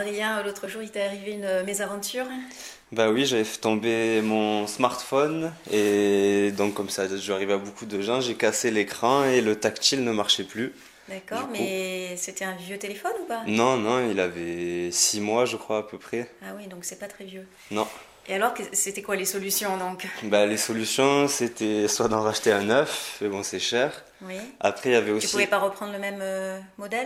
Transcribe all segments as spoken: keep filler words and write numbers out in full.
Adrien, l'autre jour, il t'est arrivé une mésaventure. Bah oui, j'avais fait tomber mon smartphone et donc comme ça a dû arriver à beaucoup de gens, j'ai cassé l'écran et le tactile ne marchait plus. Du D'accord, coup, mais c'était un vieux téléphone ou pas? non, non, il avait six mois je crois à peu près. Ah oui, donc c'est pas très vieux. Non. Et alors, que- c'était quoi les solutions donc? Bah les solutions c'était soit d'en racheter un neuf, mais bon c'est cher. Oui. Après il y avait Tu aussi, pouvais pas reprendre le même euh, modèle?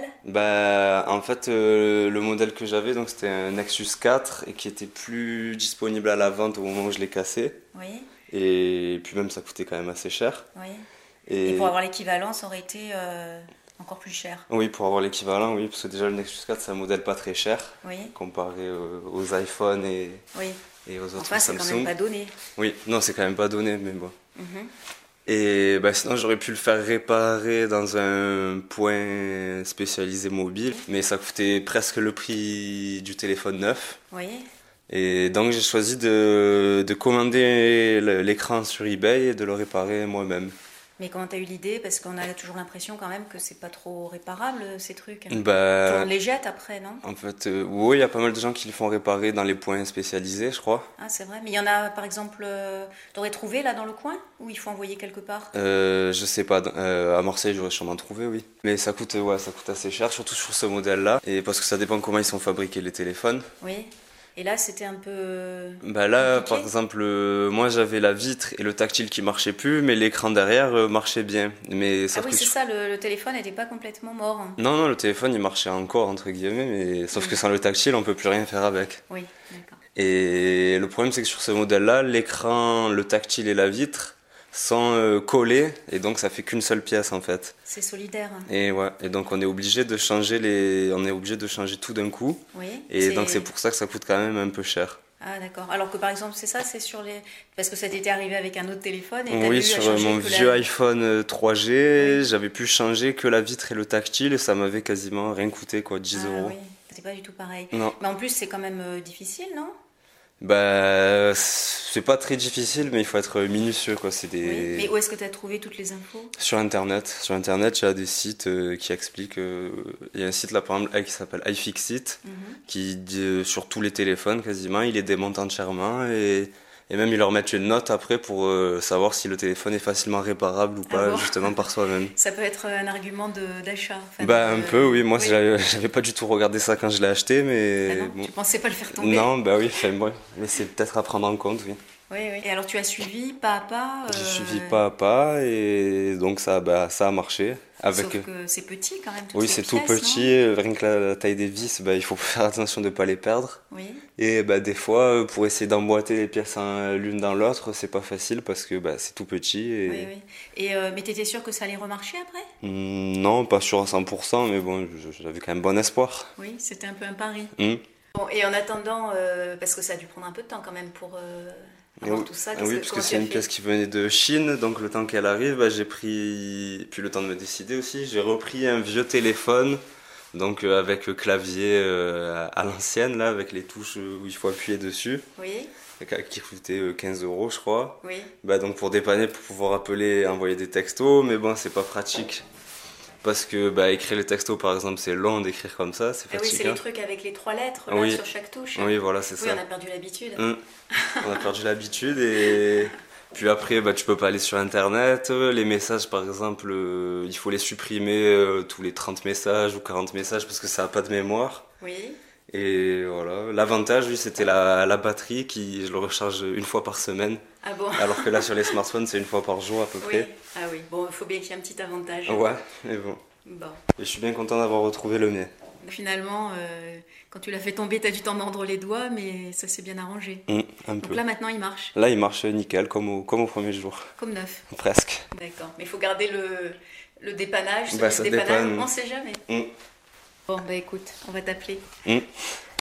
bah en fait euh, le modèle que j'avais donc c'était un Nexus quatre et qui était plus disponible à la vente au moment où je l'ai cassé. Oui, Et puis même ça coûtait quand même assez cher. oui. Et Et pour avoir l'équivalent, ça aurait été euh, encore plus cher. oui, pour avoir l'équivalent, oui, parce que déjà le Nexus quatre c'est un modèle pas très cher Oui, comparé euh, aux iPhones et, oui. et aux autres Enfin, c'est quand Samsung. même pas donné. Oui, non, c'est quand même pas donné, mais bon. Mhm. Et bah, sinon j'aurais pu le faire réparer dans un point spécialisé mobile, mais ça coûtait presque le prix du téléphone neuf. Oui. Et donc j'ai choisi de, de commander le- l'écran sur eBay et de le réparer moi-même. Mais comment t'as eu l'idée? Parce qu'on a toujours l'impression quand même que c'est pas trop réparable ces trucs. Tout le Bah, monde les jette après, non? en fait, euh, oui, il y a pas mal de gens qui le font réparer dans les points spécialisés, je crois. Ah, c'est vrai. Mais il y en a, par exemple, euh, t'aurais trouvé là dans le coin? Ou il faut envoyer quelque part? Euh, je sais pas, dans- euh, à Marseille, j'aurais sûrement trouvé, oui. Mais ça coûte, ouais, ça coûte assez cher, surtout sur ce modèle-là. Et parce que ça dépend comment ils sont fabriqués les téléphones. Oui. Et là, c'était un peu Bah là, par compliqué? exemple, euh, moi j'avais la vitre et le tactile qui marchait plus, mais l'écran derrière euh, marchait bien. Mais Ah sauf oui, que c'est sur- ça, le, le téléphone n'était pas complètement mort. non, non, le téléphone il marchait encore entre guillemets, mais sauf que Mm. sans le tactile, on peut plus rien faire avec. Oui, d'accord. Et le problème c'est que sur ce modèle-là, l'écran, le tactile et la vitre sont euh, collés et donc ça fait qu'une seule pièce en fait. C'est solidaire. Et ouais, et donc on est obligé de changer les, on est obligé de changer tout d'un coup. Oui. Et donc c'est pour ça que ça coûte quand même un peu cher. Ah, d'accord. Alors que par exemple, c'est ça, c'est sur les. Parce que ça t'était arrivé avec un autre téléphone et t'as Oui, dû sur changer mon que vieux la. iPhone euh, trois G, Oui. j'avais pu changer que la vitre et le tactile et ça m'avait quasiment rien coûté, quoi, dix Ah euros. oui, c'est pas du tout pareil. Non. Mais en plus, c'est quand même euh, difficile, non? Bah, c'est pas très difficile, mais il faut être minutieux, quoi. C'est Oui. des... Mais où est-ce que t'as trouvé toutes les infos? Sur Internet. Sur Internet, il y a des sites euh, qui expliquent. euh, Il y a un site là, par exemple, qui s'appelle iFixit, Mhm. qui dit euh, sur tous les téléphones quasiment, il les démonte entièrement et, et même ils leur mettent une note après pour euh, savoir si le téléphone est facilement réparable ou Ah pas, bon? justement par soi-même. Ça peut être un argument de d'achat. Enfin, Bah un de- peu oui, moi Oui. j'avais j'avais pas du tout regardé ça quand je l'ai acheté, Ah mais non, bon. tu pensais pas le faire tomber? Non, bah oui, enfin, bon, mais c'est peut-être à prendre en compte, oui. Oui, oui. Et alors tu as suivi pas à pas J'ai euh, suivi pas à pas et donc ça, bah, ça a marché. Avec... Sauf que c'est petit quand même, toutes Oui, ces c'est tout pièces, petit, euh, rien que la, la taille des vis, bah, il faut faire attention de pas les perdre. non? Oui. Et bah, des fois, euh, pour essayer d'emboîter les pièces en- l'une dans l'autre, c'est pas facile parce que bah, c'est tout petit. Et... Oui, oui. Et euh, mais t'étais sûr que ça allait remarcher après? Hmm, non, pas sûr à cent pour cent, mais bon, je- j'avais quand même bon espoir. Oui, c'était un peu un pari. Hmm. Bon, et en attendant, euh, parce que ça a dû prendre un peu de temps quand même pour euh, Et avoir oui, tout ça, ah qu'est-ce oui, que- parce que comment tu c'est as une fait? pièce qui venait de Chine, donc le temps qu'elle arrive, bah, j'ai pris, puis le temps de me décider aussi, j'ai repris un vieux téléphone, donc euh, avec le clavier euh, à l'ancienne, là, avec les touches euh, où il faut appuyer dessus, Oui, qui coûtait euh, quinze euros, je crois. oui. Bah, donc pour dépanner, pour pouvoir appeler et envoyer des textos, mais bon, c'est pas pratique. Parce que bah, écrire les textos, par exemple, c'est long d'écrire comme ça, c'est Ah oui, c'est fatigant. les trucs avec les trois lettres là, Oui. sur chaque touche. Oui, voilà, c'est Oui, ça. on a perdu l'habitude. Hum. On a perdu l'habitude et puis après bah, tu peux pas aller sur internet, les messages par exemple euh, il faut les supprimer euh, tous les trente messages ou quarante messages parce que ça a pas de mémoire Oui. et voilà, l'avantage lui c'était la, la batterie qui je le recharge une fois par semaine Ah bon? alors que là sur les smartphones c'est une fois par jour à peu Oui. près. Ah oui. Bon, il faut bien qu'il y ait un petit avantage. Ouais, mais bon. Bon. Et je suis bien content d'avoir retrouvé le mien. Finalement, euh, quand tu l'as fait tomber, tu as dû t'en mordre les doigts, mais ça s'est bien arrangé. Hum, un Donc peu. là, maintenant, il marche. Là il marche nickel comme au, comme au premier jour, Comme neuf. presque. D'accord. Mais il faut garder le, le dépannage. Bah, le ça dépannage, dépanne. on sait jamais. Hum, Bon, bah écoute, on va t'appeler. hum.